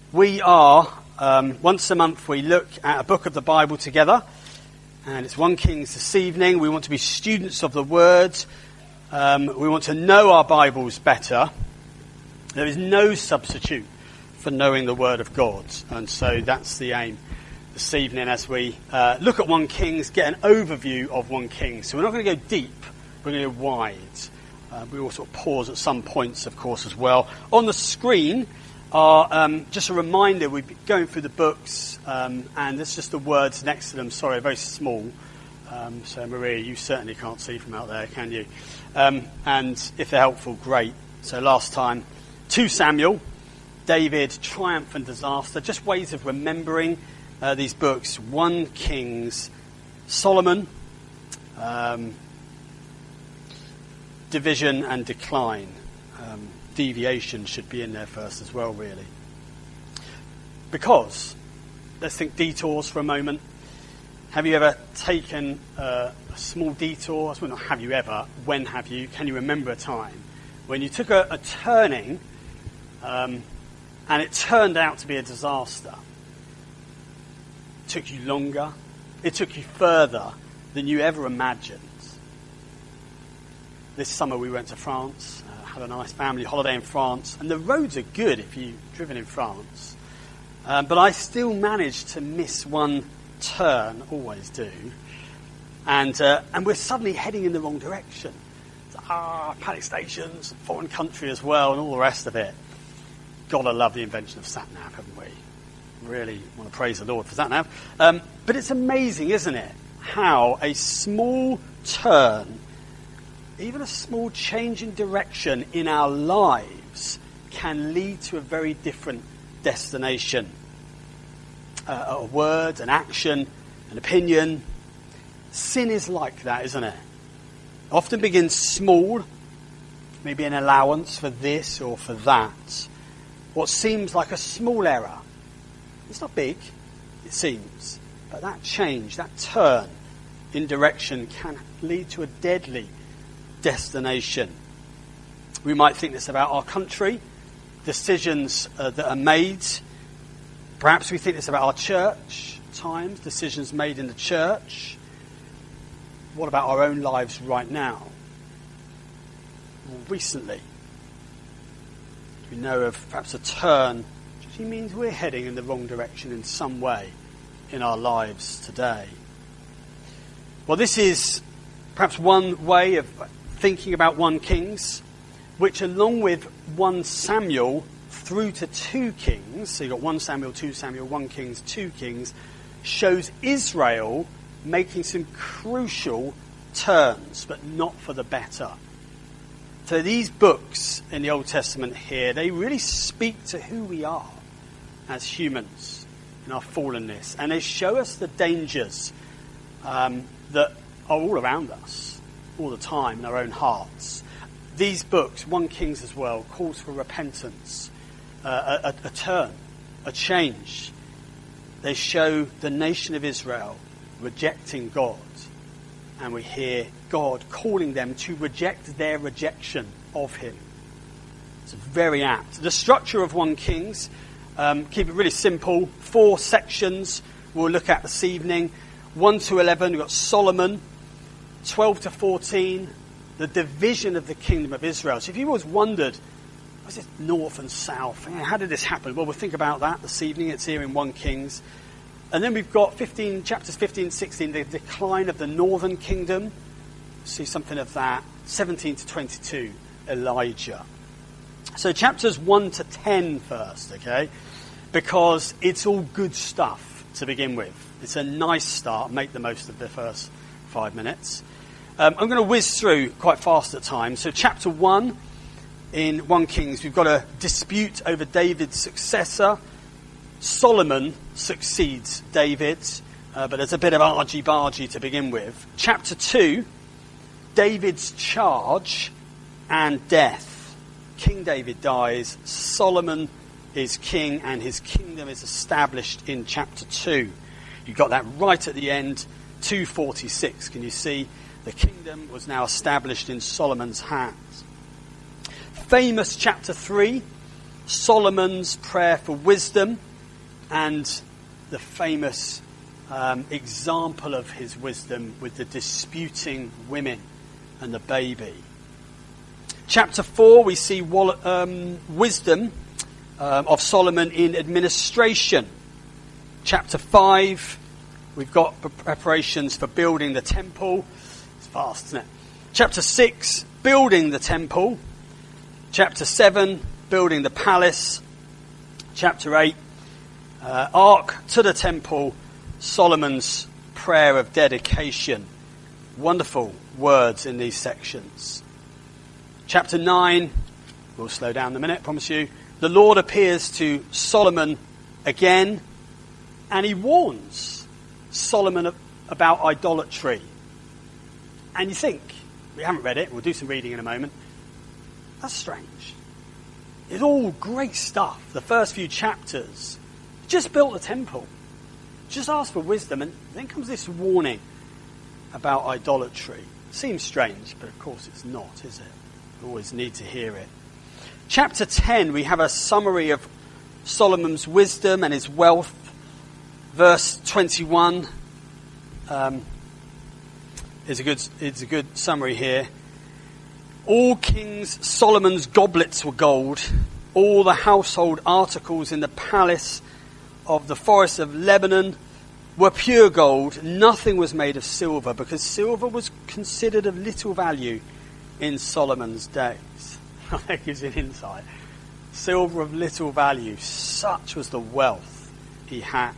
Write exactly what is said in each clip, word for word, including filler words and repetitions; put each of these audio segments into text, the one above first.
We are, um, once a month, we look at a book of the Bible together, and it's First Kings this evening. We want to be students of the Word. Um, we want to know our Bibles better. There is no substitute for knowing the Word of God, and so that's the aim this evening as we uh, look at First Kings, get an overview of First Kings. So we're not going to go deep, we're going to go wide. Uh, we will sort of pause at some points, of course, as well. On the screen are um, just a reminder, we've been going through the books, um, and there's just the words next to them. Sorry, very small. Um, so, Maria, you certainly can't see from out there, can you? Um, and if they're helpful, great. So last time, Second Samuel, David, Triumph and Disaster, just ways of remembering uh, these books. First Kings, Solomon, um, Division and Decline. Um, deviation should be in there first as well, really. Because, let's think detours for a moment. Have you ever taken uh, a small detour? Well, not have you ever. When have you? Can you remember a time when you took a, a turning um, and it turned out to be a disaster? It took you longer. It took you further than you ever imagined. This summer we went to France, uh, had a nice family holiday in France, and the roads are good if you've driven in France. Um, but I still managed to miss one turn, always do, and uh, and we're suddenly heading in the wrong direction. So, ah, panic stations, foreign country as well, and all the rest of it. Gotta love the invention of sat-nav, haven't we? Really want to praise the Lord for sat-nav. Um, but it's amazing, isn't it, how a small turn, even a small change in direction in our lives, can lead to a very different destination. Uh, a word, an action, an opinion. Sin is like that, isn't it? Often begins small, maybe an allowance for this or for that. What seems like a small error. It's not big, it seems. But that change, that turn in direction can lead to a deadly destination. We might think this about our country, decisions uh, that are made. Perhaps we think this about our church, times, decisions made in the church. What about our own lives right now? More recently, we know of perhaps a turn, which actually means we're heading in the wrong direction in some way in our lives today. Well, this is perhaps one way of thinking about First Kings, which along with First Samuel through to Second Kings, so you've got First Samuel, Second Samuel, First Kings, Second Kings, shows Israel making some crucial turns, but not for the better. So these books in the Old Testament here, they really speak to who we are as humans in our fallenness, and they show us the dangers um, that are all around us, all the time in our own hearts. These books, First Kings as well, calls for repentance, uh, a, a turn, a change. They show the nation of Israel rejecting God, and we hear God calling them to reject their rejection of him. It's very apt. The structure of First Kings, um, keep it really simple, four sections we'll look at this evening. one to eleven, we've got Solomon. twelve to fourteen, the division of the kingdom of Israel. So if you've always wondered, was it north and south? How did this happen? Well, we'll think about that this evening. It's here in First Kings. And then we've got fifteen, chapters fifteen, sixteen, the decline of the northern kingdom. See something of that. seventeen to twenty-two, Elijah. So chapters one to ten first, okay? Because it's all good stuff to begin with. It's a nice start. Make the most of the first five minutes. Um, I'm going to whiz through quite fast at times. So chapter one in First Kings, we've got a dispute over David's successor. Solomon succeeds David, uh, but there's a bit of argy-bargy to begin with. Chapter two, David's charge and death. King David dies, Solomon is king, and his kingdom is established in chapter two. You got that right at the end, two forty-six. Can you see? The kingdom was now established in Solomon's hands. Famous chapter three, Solomon's prayer for wisdom and the famous um, example of his wisdom with the disputing women and the baby. Chapter four, we see um, wisdom um, of Solomon in administration. Chapter five, we've got preparations for building the temple. It's fast, isn't it? Chapter six, building the temple. Chapter seven, building the palace. Chapter eight, uh, ark to the temple, Solomon's prayer of dedication. Wonderful words in these sections. Chapter nine, we'll slow down in a minute, I promise you. The Lord appears to Solomon again, and he warns Solomon about idolatry. And you think, we haven't read it, we'll do some reading in a moment. That's strange. It's all great stuff. The first few chapters, just built a temple, just asked for wisdom, and then comes this warning about idolatry. Seems strange, but of course it's not, is it? We always need to hear it. Chapter ten, we have a summary of Solomon's wisdom and his wealth. Verse twenty-one um, is a good is a good summary here. All King Solomon's goblets were gold. All the household articles in the palace of the forest of Lebanon were pure gold. Nothing was made of silver, because silver was considered of little value in Solomon's days. That gives you an insight. Silver of little value. Such was the wealth he had.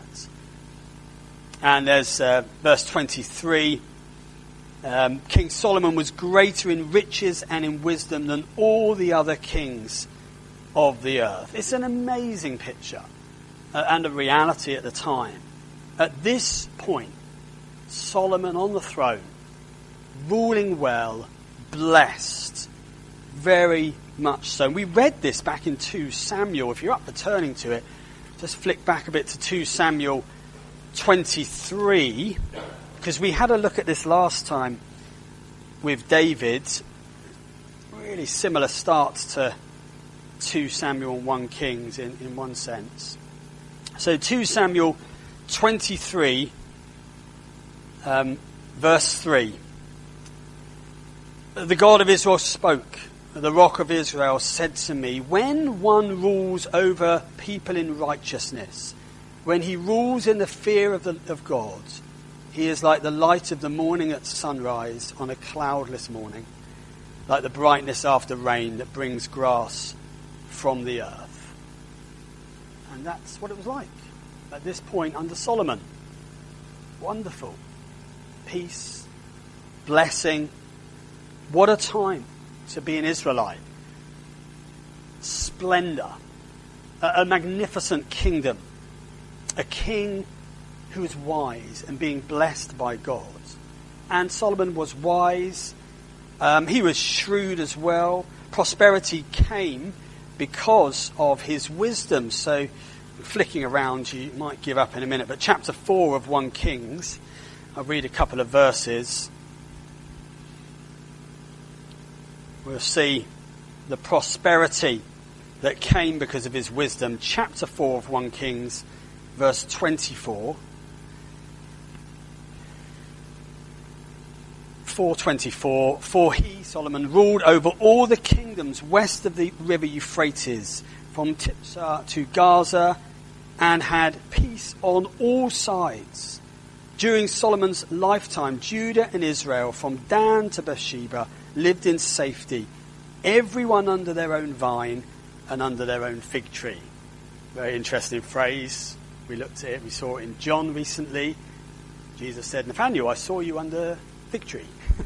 And there's uh, verse twenty-three. Um, King Solomon was greater in riches and in wisdom than all the other kings of the earth. It's an amazing picture uh, and a reality at the time. At this point, Solomon on the throne, ruling well, blessed, very much so. We read this back in Second Samuel. If you're up for turning to it, just flick back a bit to Second Samuel twenty-three, because we had a look at this last time with David. Really similar start to Second Samuel and First Kings in, in one sense. So Second Samuel twenty-three, um, verse three. The God of Israel spoke. The Rock of Israel said to me, when one rules over people in righteousness, when he rules in the fear of, the, of God, he is like the light of the morning at sunrise on a cloudless morning, like the brightness after rain that brings grass from the earth. And that's what it was like at this point under Solomon. Wonderful. Peace, blessing. What a time to be an Israelite. Splendor. A, a magnificent kingdom. A king who is wise and being blessed by God. And Solomon was wise. Um, he was shrewd as well. Prosperity came because of his wisdom. So, flicking around, you might give up in a minute. But chapter four of First Kings, I'll read a couple of verses. We'll see the prosperity that came because of his wisdom. Chapter four of First Kings, verse twenty-four. four twenty-four. For he, Solomon, ruled over all the kingdoms west of the river Euphrates, from Tiphsah to Gaza, and had peace on all sides. During Solomon's lifetime, Judah and Israel, from Dan to Beersheba, lived in safety, everyone under their own vine and under their own fig tree. Very interesting phrase. We looked at it, we saw it in John recently. Jesus said, Nathaniel, I saw you under fig tree.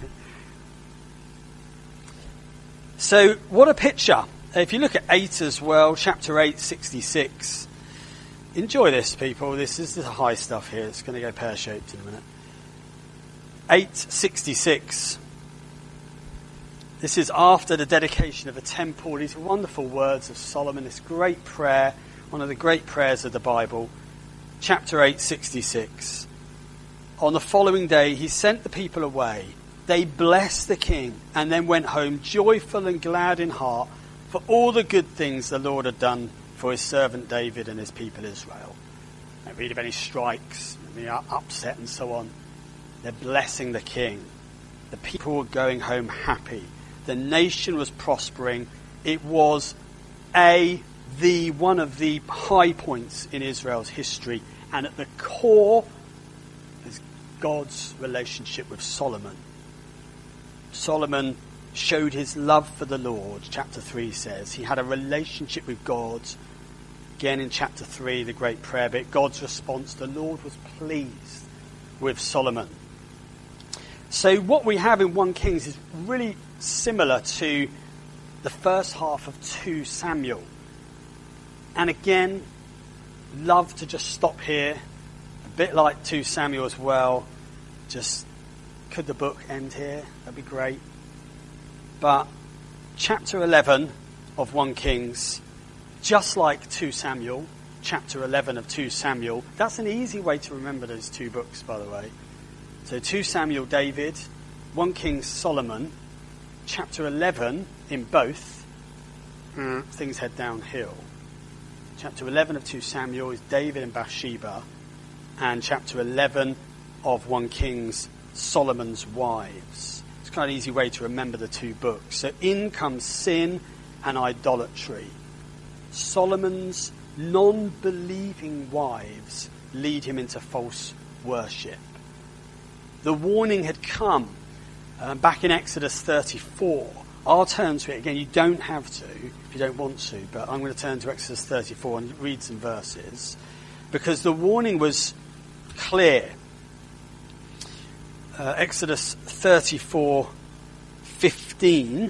So, what a picture. If you look at eight as well, chapter eight, sixty-six. Enjoy this, people. This is the high stuff here. It's going to go pear-shaped in a minute. eight sixty-six. This is after the dedication of the temple. These wonderful words of Solomon, this great prayer, one of the great prayers of the Bible. Chapter eight, sixty-six. On the following day, he sent the people away. They blessed the king and then went home joyful and glad in heart, for all the good things the Lord had done for his servant David and his people Israel. They read of any strikes, any upset and so on. They're blessing the king. The people were going home happy. The nation was prospering. It was a, the, one of the high points in Israel's history. And at the core is God's relationship with Solomon. Solomon showed his love for the Lord, chapter three says. He had a relationship with God. Again in chapter three, the great prayer bit, God's response, the Lord was pleased with Solomon. So what we have in First Kings is really similar to the first half of Second Samuel. And again, love to just stop here, a bit like Second Samuel as well. Just, could the book end here? That'd be great. But chapter eleven of First Kings, just like Second Samuel, chapter eleven of Second Samuel, that's an easy way to remember those two books, by the way. So Second Samuel, David, First Kings, Solomon, chapter eleven in both, mm, things head downhill. Chapter eleven of Second Samuel is David and Bathsheba, and chapter eleven of First Kings, Solomon's wives. It's kind of an easy way to remember the two books. So in comes sin and idolatry. Solomon's non-believing wives lead him into false worship. The warning had come um, back in Exodus thirty-four. I'll turn to it again. You don't have to if you don't want to, but I'm going to turn to Exodus thirty-four and read some verses because the warning was clear. Uh, Exodus thirty-four fifteen.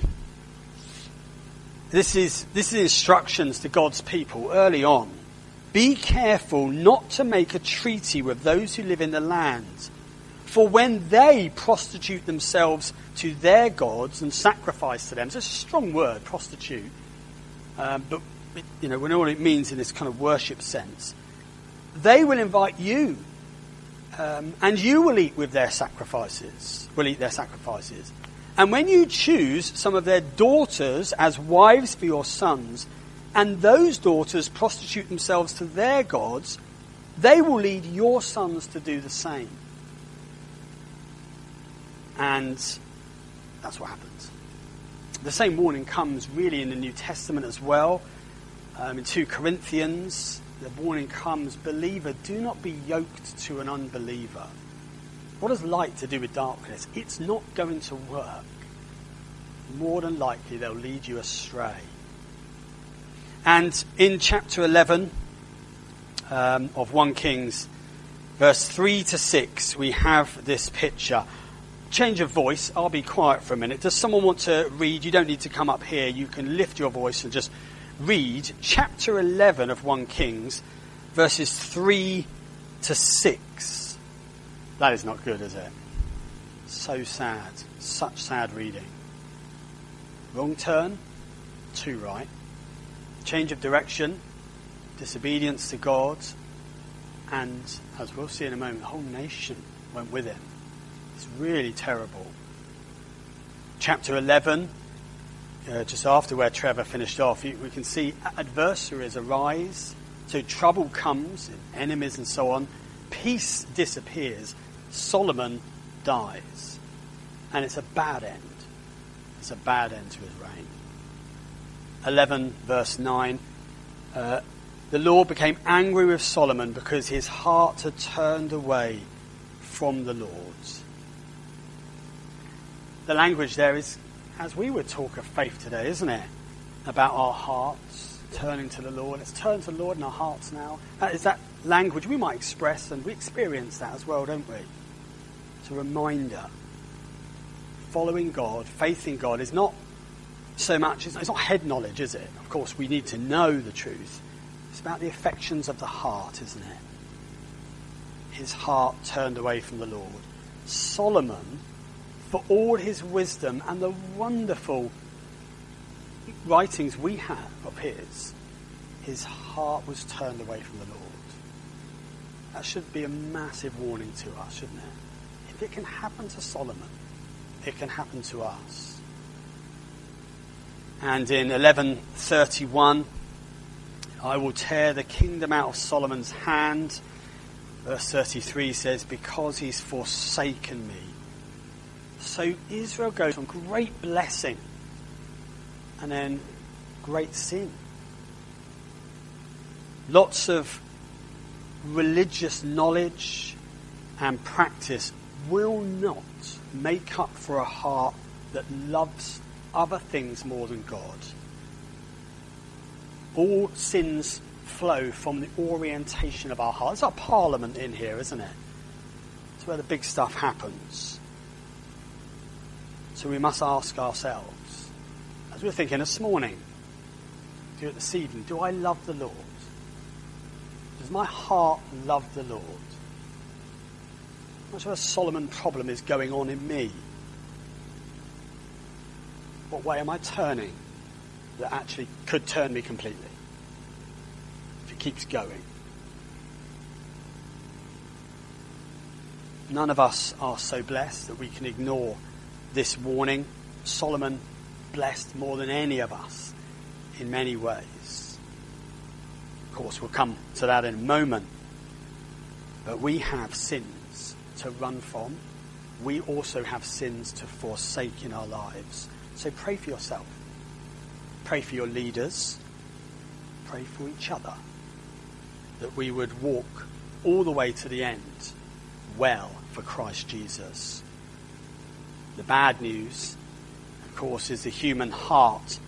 This is this is instructions to God's people early on. Be careful not to make a treaty with those who live in the land. For when they prostitute themselves to their gods and sacrifice to them, it's a strong word, prostitute, um, but it, you know, we know what it means in this kind of worship sense. They will invite you, um, and you will eat with their sacrifices. Will eat their sacrifices, and when you choose some of their daughters as wives for your sons, and those daughters prostitute themselves to their gods, they will lead your sons to do the same. And that's what happens. The same warning comes really in the New Testament as well. Um, in Second Corinthians, the warning comes, believer, do not be yoked to an unbeliever. What does light to do with darkness? It's not going to work. More than likely, they'll lead you astray. And in chapter eleven um, of First Kings, verse three to six, we have this picture. Change of voice. I'll be quiet for a minute. Does someone want to read? You don't need to come up here. You can lift your voice and just read chapter eleven of First Kings, verses three to six. That is not good, is it? So sad. Such sad reading. Wrong turn, too right. Change of direction, disobedience to God, and, as we'll see in a moment, the whole nation went with him. It's really terrible. Chapter eleven, uh, just after where Trevor finished off, we can see adversaries arise. So trouble comes, enemies and so on. Peace disappears. Solomon dies. And it's a bad end. It's a bad end to his reign. eleven verse nine. Uh, the Lord became angry with Solomon because his heart had turned away from the Lord. The language there is, as we would talk of faith today, isn't it? About our hearts turning to the Lord. Let's turn to the Lord in our hearts now. That is that language we might express, and we experience that as well, don't we? It's a reminder. Following God, faith in God is not so much, it's not head knowledge, is it? Of course, we need to know the truth. It's about the affections of the heart, isn't it? His heart turned away from the Lord. Solomon, for all his wisdom and the wonderful writings we have of his, his heart was turned away from the Lord. That should be a massive warning to us, shouldn't it? If it can happen to Solomon, it can happen to us. And in eleven thirty-one, I will tear the kingdom out of Solomon's hand. Verse thirty-three says, because he's forsaken me. So Israel goes from great blessing and then great sin. Lots of religious knowledge and practice will not make up for a heart that loves other things more than God. All sins flow from the orientation of our heart. It's our parliament in here, isn't it? It's where the big stuff happens. So we must ask ourselves, as we were thinking this morning, do it this evening, do I love the Lord? Does my heart love the Lord? Much of a Solomon problem is going on in me. What way am I turning that actually could turn me completely if it keeps going? None of us are so blessed that we can ignore this warning. Solomon blessed more than any of us in many ways. Of course, we'll come to that in a moment. But we have sins to run from. We also have sins to forsake in our lives. So pray for yourself. Pray for your leaders. Pray for each other. That we would walk all the way to the end well for Christ Jesus. The bad news, of course, is the human heart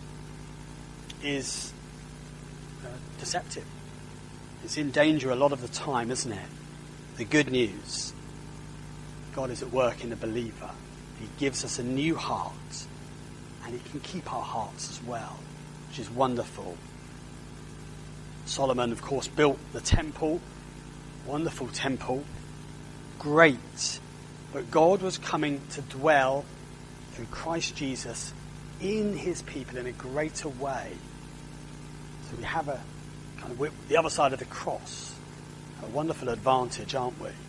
is uh, deceptive. It's in danger a lot of the time, isn't it? The good news, God is at work in the believer. He gives us a new heart, and he can keep our hearts as well, which is wonderful. Solomon, of course, built the temple, wonderful temple, great. But God was coming to dwell through Christ Jesus in his people in a greater way. So we have a kind of the other side of the cross, a wonderful advantage, aren't we?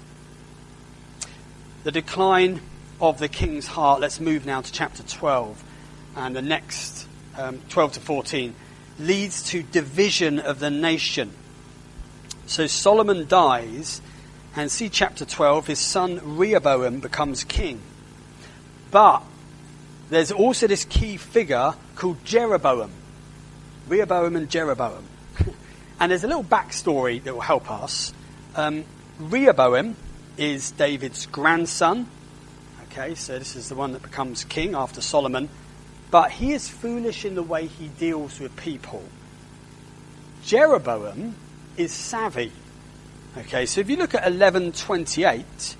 The decline of the king's heart. Let's move now to chapter twelve, and the next um, twelve to fourteen leads to division of the nation. So Solomon dies, and see chapter twelve, his son Rehoboam becomes king. But there's also this key figure called Jeroboam. Rehoboam and Jeroboam. And there's a little backstory that will help us. Um, Rehoboam is David's grandson. Okay, so this is the one that becomes king after Solomon. But he is foolish in the way he deals with people. Jeroboam is savvy. Okay, so if you look at eleven twenty-eight,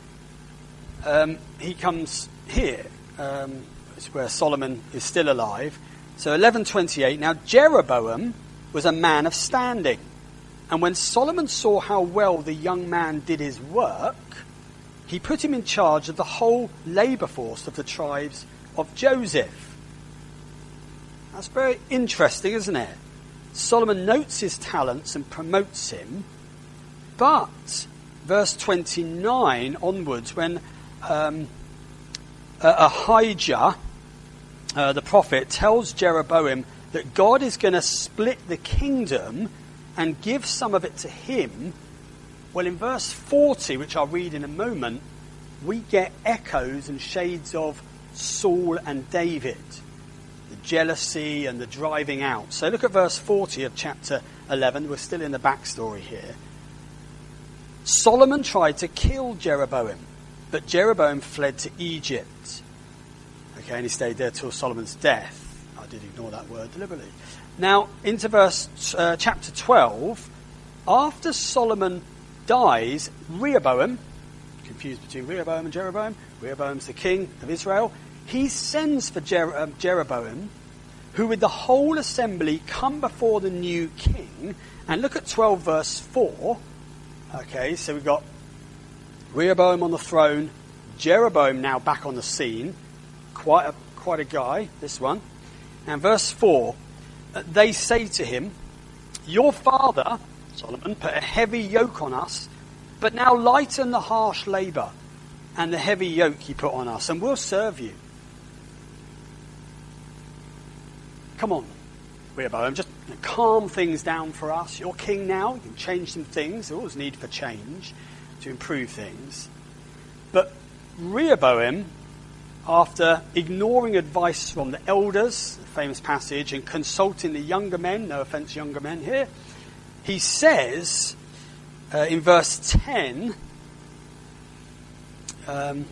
um, he comes here. Um, it's where Solomon is still alive. So eleven twenty-eight. Now Jeroboam was a man of standing. And when Solomon saw how well the young man did his work, he put him in charge of the whole labour force of the tribes of Joseph. That's very interesting, isn't it? Solomon notes his talents and promotes him. But, verse twenty-nine onwards, when um, uh, Ahijah, uh, the prophet, tells Jeroboam that God is going to split the kingdom and give some of it to him, well, in verse forty, which I'll read in a moment, we get echoes and shades of Saul and David, the jealousy and the driving out. So look at verse forty of chapter eleven. We're still in the backstory here. Solomon tried to kill Jeroboam, but Jeroboam fled to Egypt. Okay, and he stayed there till Solomon's death. I did ignore that word deliberately. Now, into verse uh, chapter twelve, after Solomon dies, Rehoboam, confused between Rehoboam and Jeroboam, Rehoboam's the king of Israel, he sends for Jer- um, Jeroboam, who with the whole assembly come before the new king, and look at twelve verse four. Okay, so we've got Rehoboam on the throne, Jeroboam now back on the scene, quite a, quite a guy, this one. And verse four, they say to him, your father, Solomon, put a heavy yoke on us, but now lighten the harsh labour and the heavy yoke he put on us, and we'll serve you. come on, Rehoboam, just calm things down for us. You're king now. You can change some things. There's always need for change to improve things. But Rehoboam, after ignoring advice from the elders, the famous passage, and consulting the younger men, no offence younger men here, he says uh, in verse ten, um,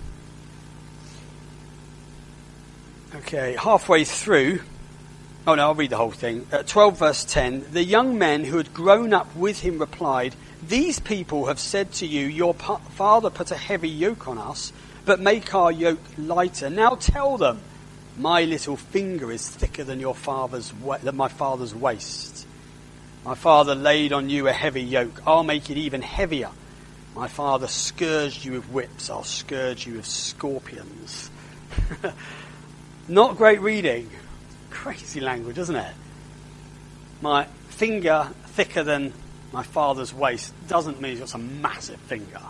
okay, halfway through, oh no, I'll read the whole thing. Uh, twelve verse ten, the young men who had grown up with him replied, these people have said to you, your pa- father put a heavy yoke on us, but make our yoke lighter. Now tell them, my little finger is thicker than your father's wa- than my father's waist. My father laid on you a heavy yoke. I'll make it even heavier. My father scourged you with whips. I'll scourge you with scorpions. Not great reading. Crazy language, isn't it? My finger thicker than my father's waist doesn't mean he's got some massive finger.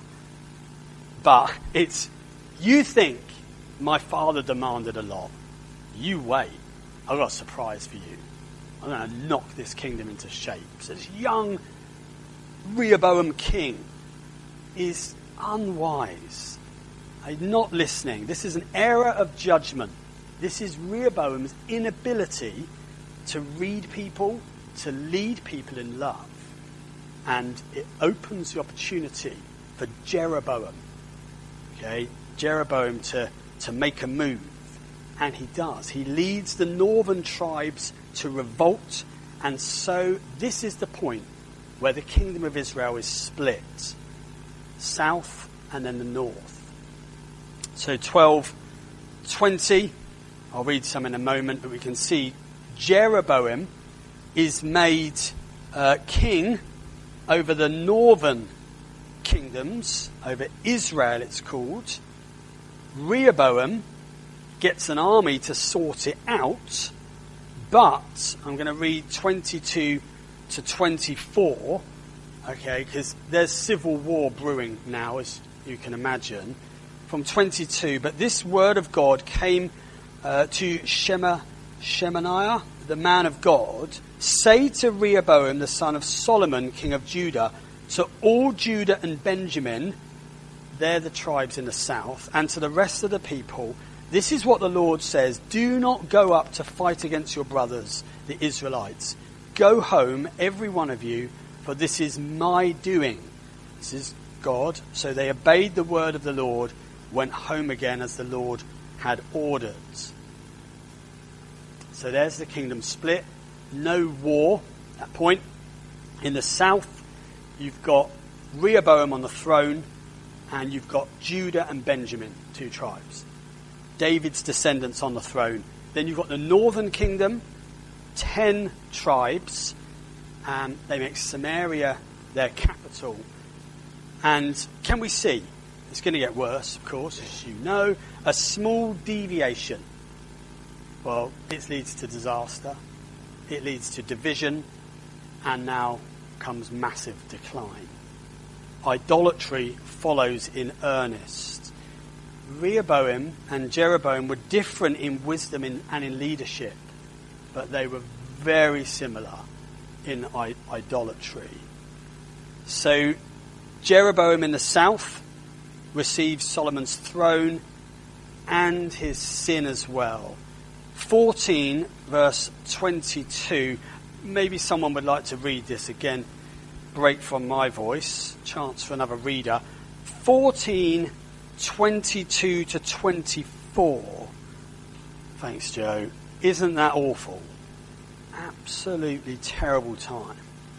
But it's, you think my father demanded a lot. You wait. I've got a surprise for you. I'm going to knock this kingdom into shape. So this young Rehoboam king is unwise. He's not listening. This is an era of judgment. This is Rehoboam's inability to read people, to lead people in love. And it opens the opportunity for Jeroboam, okay, Jeroboam to, to make a move. And he does. He leads the northern tribes to revolt. And so this is the point where the kingdom of Israel is split. South and then the north. So twelve twenty, I'll read some in a moment, but we can see Jeroboam is made uh, king over the northern kingdoms, over Israel it's called. Rehoboam gets an army to sort it out, but I'm going to read twenty-two to twenty-four, okay, because there's civil war brewing now, as you can imagine. From twenty-two, but this word of God came uh, to Shema, Shemaiah, the man of God, say to Rehoboam, the son of Solomon, king of Judah, to all Judah and Benjamin, they're the tribes in the south, and to the rest of the people, this is what the Lord says, do not go up to fight against your brothers, the Israelites. Go home, every one of you, for this is my doing. This is God. So they obeyed the word of the Lord, went home again as the Lord had ordered. So there's the kingdom split. No war at that point. In the south, you've got Rehoboam on the throne, and you've got Judah and Benjamin, two tribes. David's descendants on the throne. Then you've got the northern kingdom, ten tribes, and they make Samaria their capital. And can we see, it's going to get worse, of course, as you know, a small deviation. Well, it leads to disaster, it leads to division, and now comes massive decline. Idolatry follows in earnest. Rehoboam and Jeroboam were different in wisdom in, and in leadership, but they were very similar in I- idolatry. So Jeroboam in the south receives Solomon's throne and his sin as well. fourteen verse twenty-two. Maybe someone would like to read this again. Break from my voice. Chance for another reader. fourteen twenty-two to twenty-four. Thanks, Joe. Isn't that awful? Absolutely terrible time.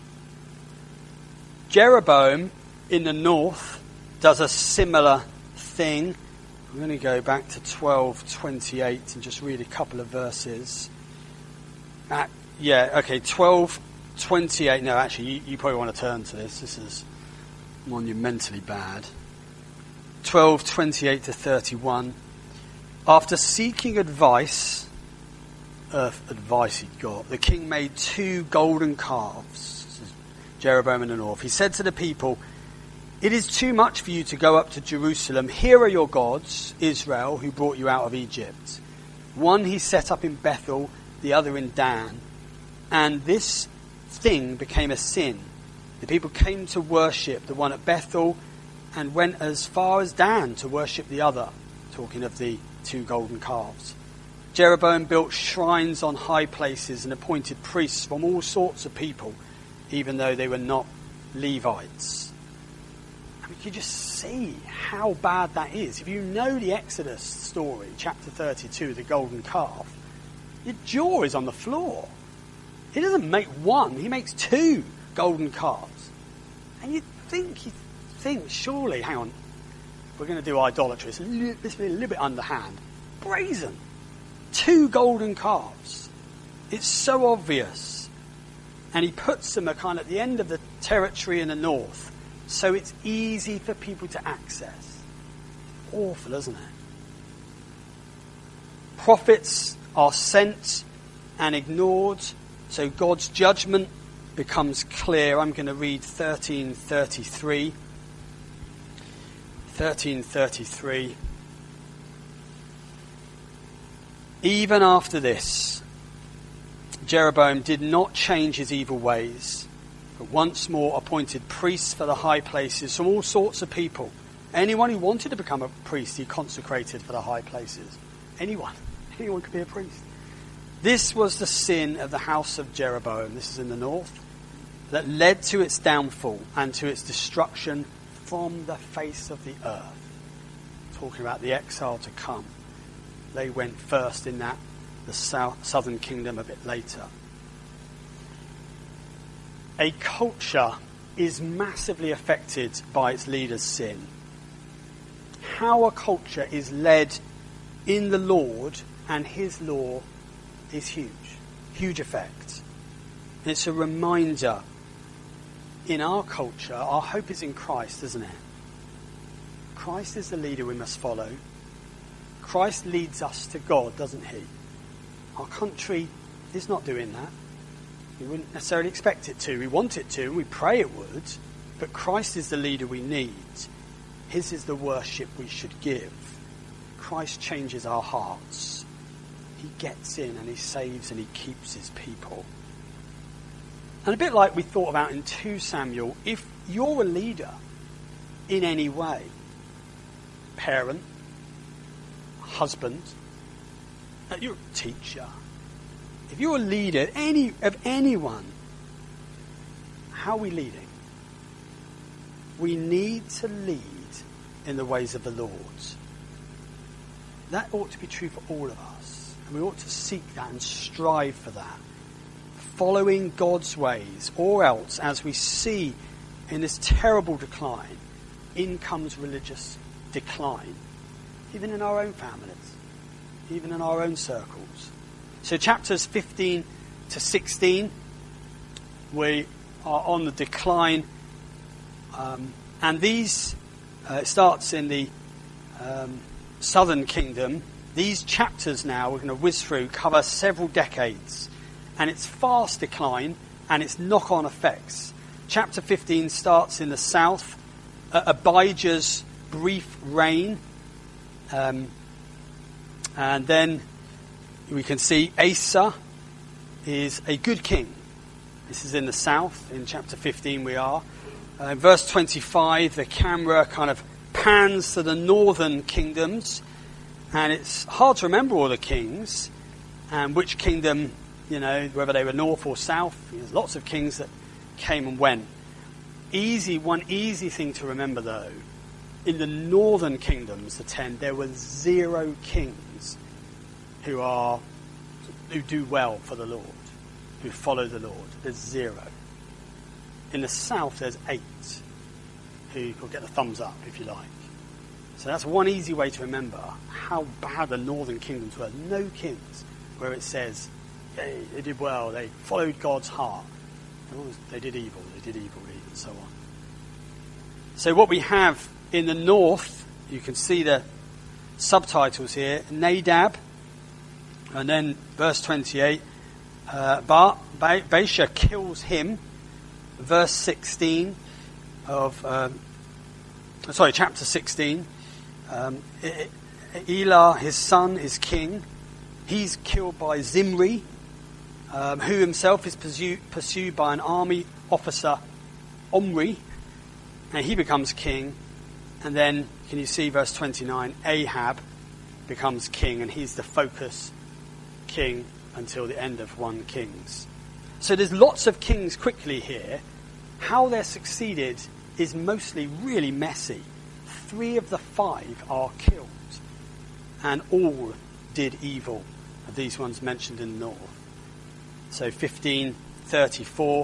Jeroboam in the north does a similar thing. I'm going to go back to twelve twenty-eight and just read a couple of verses. Uh, yeah, okay, twelve twenty-eight. No, actually, you, you probably want to turn to this. This is monumentally bad. twelve twenty-eight to thirty-one. After seeking advice, uh, advice he got, the king made two golden calves. This is Jeroboam in the north. He said to the people, it is too much for you to go up to Jerusalem. Here are your gods, Israel, who brought you out of Egypt. One he set up in Bethel, the other in Dan. And this thing became a sin. The people came to worship the one at Bethel and went as far as Dan to worship the other, talking of the two golden calves. Jeroboam built shrines on high places and appointed priests from all sorts of people, even though they were not Levites. And we can just see how bad that is. If you know the Exodus story, chapter thirty-two, the golden calf, your jaw is on the floor. He doesn't make one, he makes two golden calves. And you'd think, you'd think, surely, hang on, we're going to do idolatry. It's a little, this will be a little bit underhand. Brazen. Two golden calves. It's so obvious. And he puts them at kind of at the end of the territory in the north, so it's easy for people to access. Awful, isn't it? Prophets are sent and ignored, so God's judgment becomes clear. I'm going to read thirteen thirty-three. thirteen thirty-three. Even after this, Jeroboam did not change his evil ways, but once more appointed priests for the high places from all sorts of people. Anyone who wanted to become a priest, he consecrated for the high places. Anyone. Anyone could be a priest. This was the sin of the house of Jeroboam, this is in the north, that led to its downfall and to its destruction from the face of the earth. Talking about the exile to come. They went first in that, the south, southern kingdom a bit later. A culture is massively affected by its leader's sin. How a culture is led in the Lord and his law is huge. Huge effect. It's a reminder in our culture, our hope is in Christ, isn't it? Christ is the leader we must follow. Christ leads us to God, doesn't he? Our country is not doing that. We wouldn't necessarily expect it to. We want it to, and we pray it would. But Christ is the leader we need. His is the worship we should give. Christ changes our hearts. He gets in and he saves and he keeps his people. And a bit like we thought about in two Samuel, if you're a leader in any way, parent, husband, you're a teacher, if you're a leader any of anyone, how are we leading? We need to lead in the ways of the Lord. That ought to be true for all of us. And we ought to seek that and strive for that. Following God's ways, or else, as we see in this terrible decline, in comes religious decline, even in our own families, even in our own circles. So chapters fifteen to sixteen, we are on the decline, um, and these, uh, it starts in the um, southern kingdom. These chapters now, we're going to whiz through, cover several decades. And its fast decline and its knock-on effects. Chapter fifteen starts in the south. Uh, Abijah's brief reign. Um, and then we can see Asa is a good king. This is in the south. In chapter fifteen we are. Uh, in verse twenty-five, the camera kind of pans to the northern kingdoms. And it's hard to remember all the kings and which kingdom, you know, whether they were north or south. There's lots of kings that came and went. Easy, one easy thing to remember though, in the northern kingdoms, the ten, there were zero kings who are, who do well for the Lord, who follow the Lord. There's zero. In the south, there's eight who could get the thumbs up, if you like. So that's one easy way to remember how bad the northern kingdoms were. No kings where it says, yeah, they did well, they followed God's heart. They did evil, they did evil, and so on. So what we have in the north, you can see the subtitles here, Nadab, and then verse twenty-eight, uh, ba- ba- Baasha kills him, verse sixteen of, um, sorry, chapter sixteen, um, Elah, his son, is king. He's killed by Zimri, um, who himself is pursued, pursued by an army officer, Omri, and he becomes king. And then, can you see verse twenty-nine? Ahab becomes king, and he's the focus king until the end of First Kings. So there's lots of kings quickly here. How they're succeeded is mostly really messy. Three of the five are killed, and all did evil, of these ones mentioned in the north. So fifteen thirty-four,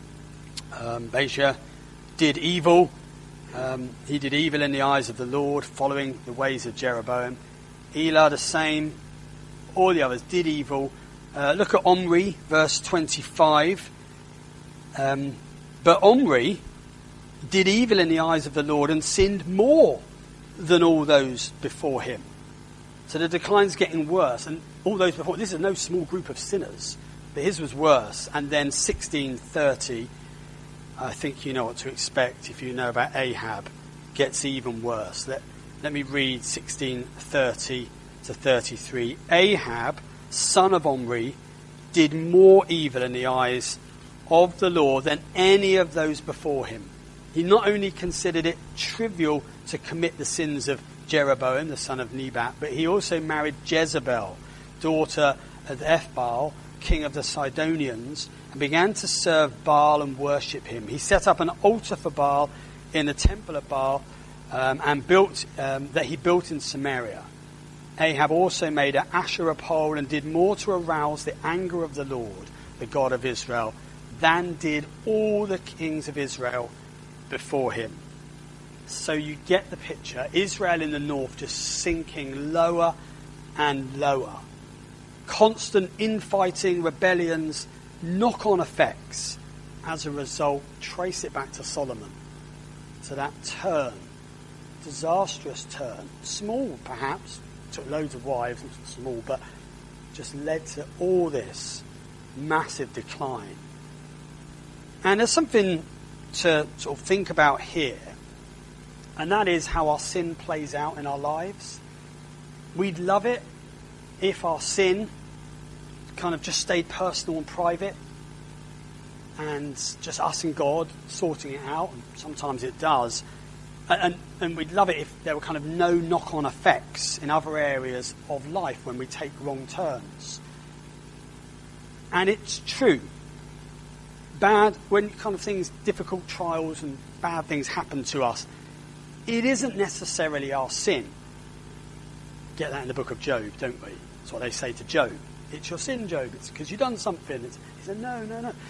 um, Baasha did evil. Um, he did evil in the eyes of the Lord, following the ways of Jeroboam. Elah the same. All the others did evil. Uh, look at Omri, verse twenty-five. Um, but Omri did evil in the eyes of the Lord and sinned more than all those before him. So the decline's getting worse. And all those before, this is no small group of sinners, but his was worse. And then sixteen thirty, I think you know what to expect if you know about Ahab, gets even worse. Let, let me read sixteen thirty to thirty-three. Ahab, son of Omri, did more evil in the eyes of the Lord than any of those before him. He not only considered it trivial to commit the sins of Jeroboam, the son of Nebat, but he also married Jezebel, daughter of Ethbaal, king of the Sidonians, and began to serve Baal and worship him. He set up an altar for Baal in the temple of Baal, um, and built um, that he built in Samaria. Ahab also made an Asherah pole and did more to arouse the anger of the Lord, the God of Israel, than did all the kings of Israel before him. So you get the picture. Israel in the north just sinking lower and lower. Constant infighting, rebellions, knock-on effects. As a result, trace it back to Solomon. To that turn, disastrous turn. Small, perhaps. Took loads of wives, not small, but just led to all this massive decline. And there's something to sort of think about here, and that is how our sin plays out in our lives. We'd love it if our sin kind of just stayed personal and private, and just us and God sorting it out, and sometimes it does. And, and we'd love it if there were kind of no knock-on effects in other areas of life when we take wrong turns. And it's true. Bad, when kind of things, difficult trials and bad things happen to us, it isn't necessarily our sin. Get that in the book of Job, don't we? That's what they say to Job. It's your sin, Job. It's because you've done something. It's, he said, no, no, no.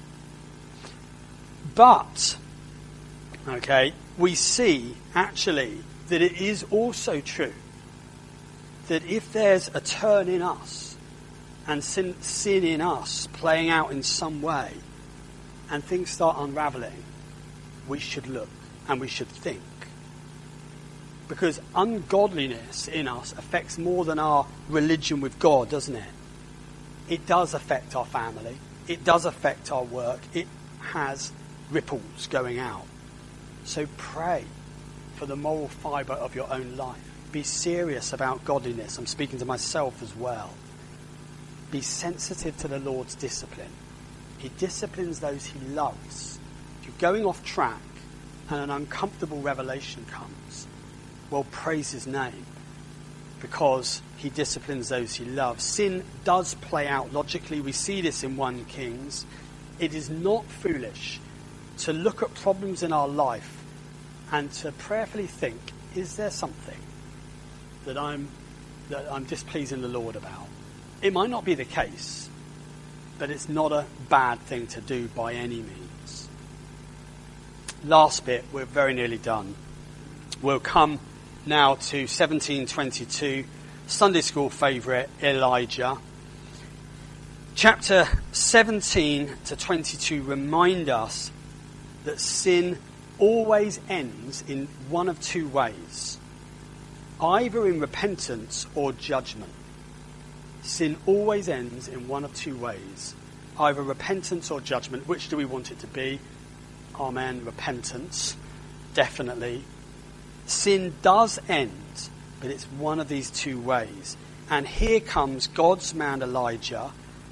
But, okay, we see actually that it is also true that if there's a turn in us and sin, sin in us playing out in some way, and things start unraveling, we should look and we should think. Because ungodliness in us affects more than our religion with God, doesn't it? It does affect our family. It does affect our work. It has ripples going out. So pray for the moral fibre of your own life. Be serious about godliness. I'm speaking to myself as well. Be sensitive to the Lord's discipline. He disciplines those he loves. If you're going off track and an uncomfortable revelation comes, well, praise his name, because he disciplines those he loves. Sin does play out logically. We see this in First Kings. It is not foolish to look at problems in our life and to prayerfully think, is there something that I'm that I'm displeasing the Lord about? It might not be the case, but it's not a bad thing to do by any means. Last bit, we're very nearly done. We'll come now to seventeen twenty-two, Sunday school favourite, Elijah. Chapter seventeen to twenty-two remind us that sin always ends in one of two ways, either in repentance or judgment. Sin always ends in one of two ways, either repentance or judgment. Which do we want it to be? Amen. Repentance, definitely. Sin does end, but it's one of these two ways. And here comes God's man Elijah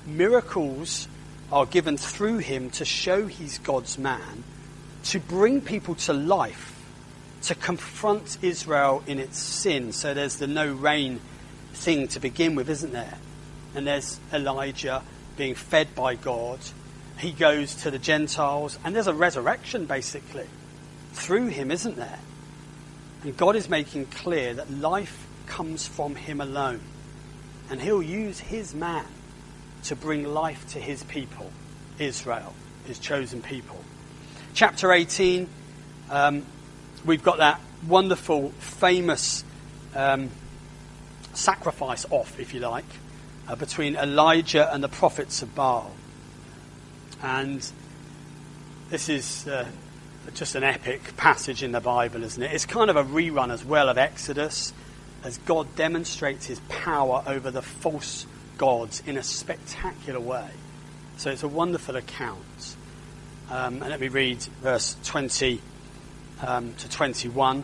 miracles are given through him to show he's God's man, to bring people to life, to confront Israel in its sin. So there's the no rain thing to begin with, isn't there? And there's Elijah being fed by God. He goes to the Gentiles, and there's a resurrection basically through him, isn't there? And God is making clear that life comes from him alone, and he'll use his man to bring life to his people, Israel, his chosen people. Chapter eighteen, um, we've got that wonderful, famous um, sacrifice off, if you like, uh, between Elijah and the prophets of Baal. And this is uh, just an epic passage in the Bible, isn't it? It's kind of a rerun as well of Exodus, as God demonstrates his power over the false gods in a spectacular way. So it's a wonderful account. Um, and let me read verse twenty um, to twenty-one.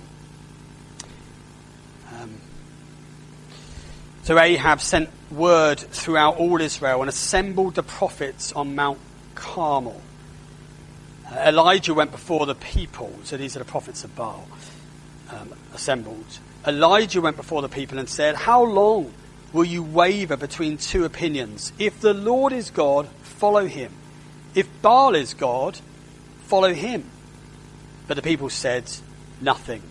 Um, so Ahab sent word throughout all Israel and assembled the prophets on Mount Carmel. Uh, Elijah went before the people. So these are the prophets of Baal um, assembled. Elijah went before the people and said, "How long will you waver between two opinions? If the Lord is God, follow him. If Baal is God, follow him." But the people said nothing.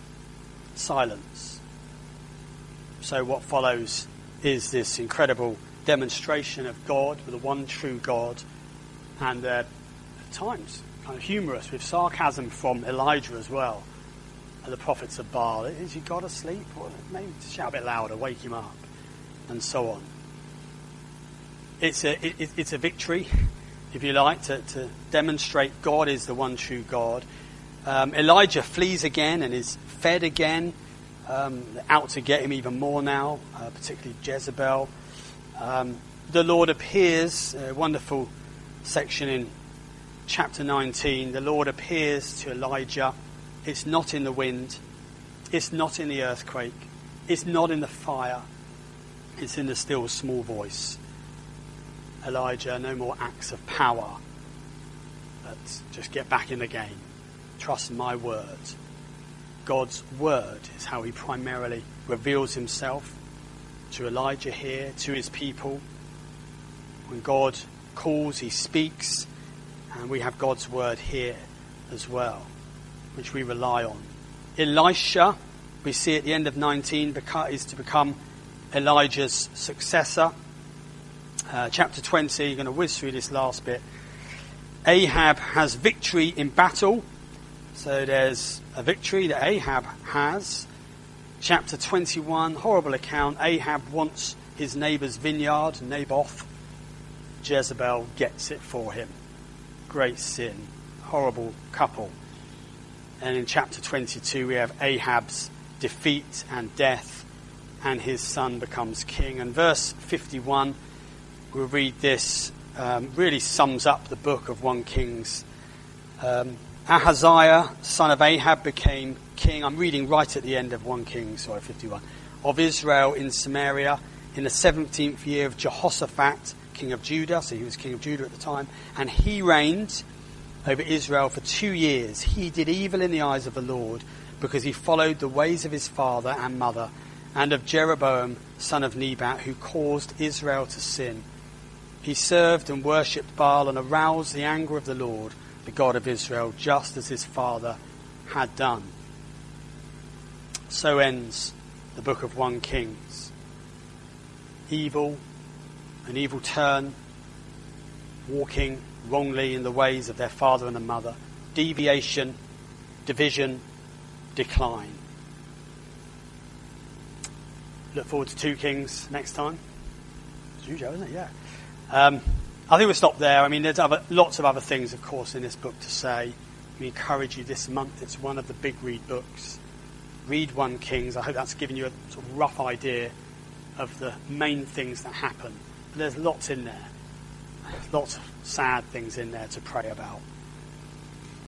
Silence. So what follows is this incredible demonstration of God, with the one true God, and uh, at times kind of humorous, with sarcasm from Elijah as well, and the prophets of Baal. Is he God asleep? Or maybe shout a bit louder, wake him up, and so on. It's a it, it's a victory, if you like, to, to demonstrate God is the one true God. Um, Elijah flees again and is fed again, um, out to get him even more now, uh, particularly Jezebel. Um, the Lord appears, a wonderful section in chapter nineteen. The Lord appears to Elijah. It's not in the wind. It's not in the earthquake. It's not in the fire. It's in the still small voice. Elijah, no more acts of power, but just get back in the game. Trust my word. God's word is how he primarily reveals himself to Elijah here, to his people. When God calls, he speaks, and we have God's word here as well, which we rely on. Elisha, we see at the end of nineteen, is to become Elijah's successor. Uh, chapter twenty, you're going to whiz through this last bit. Ahab has victory in battle. So there's a victory that Ahab has. Chapter twenty-one, horrible account. Ahab wants his neighbour's vineyard, Naboth. Jezebel gets it for him. Great sin. Horrible couple. And in chapter twenty-two, we have Ahab's defeat and death, and his son becomes king. And verse fifty-one, we'll read this, um, really sums up the book of First Kings. Um, Ahaziah, son of Ahab, became king. I'm reading right at the end of First Kings, sorry, fifty-one. Of Israel in Samaria in the seventeenth year of Jehoshaphat, king of Judah. So he was king of Judah at the time. And he reigned over Israel for two years. He did evil in the eyes of the Lord because he followed the ways of his father and mother and of Jeroboam, son of Nebat, who caused Israel to sin. He served and worshipped Baal and aroused the anger of the Lord, the God of Israel, just as his father had done. So ends the book of First Kings. Evil, an evil turn, walking wrongly in the ways of their father and the mother, deviation, division, decline. Look forward to Second Kings next time. It's you, Joe, isn't it? Yeah. Um, I think we'll stop there. I mean, there's other, lots of other things, of course, in this book to say. We encourage you this month. It's one of the big read books. Read First Kings. I hope that's given you a sort of rough idea of the main things that happen. But there's lots in there. Lots of sad things in there to pray about.